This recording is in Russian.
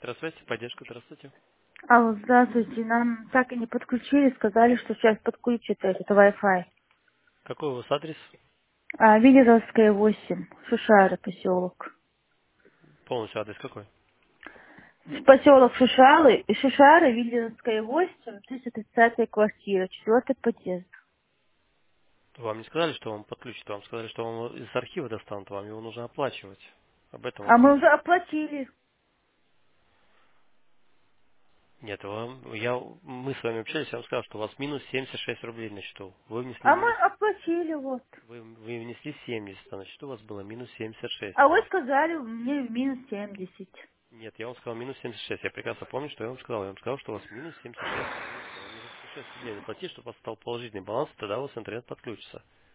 Электросвязь, поддержка, здравствуйте. Алло, здравствуйте. Нам так и не подключили, сказали, что сейчас подключат это Wi-Fi. Какой у вас адрес? Виллеровская, 8, Шушары, поселок. Полностью адрес какой? Поселок Шушары, Виллеровская, 8, 330 квартира, 4 подъезд. Вам не сказали, что вам подключат, вам сказали, что вам из архива достанут, вам его нужно оплачивать. Об этом А вопрос. мы уже оплатили. Нет, мы с вами общались, я вам сказал, что у вас минус 76 рублей на счету. Вы внесли А мы минус, оплатили, вот. вы внесли 70, а на счету у вас было минус 76. А вы сказали, мне минус 70. Нет, я вам сказал минус 76. Я прекрасно помню, что я вам сказал. Я вам сказал, что у вас минус 76 рублей на счету. Вам нужно 76 рублей заплатить, чтобы у вас стал положительный баланс, и тогда у вас интернет подключится.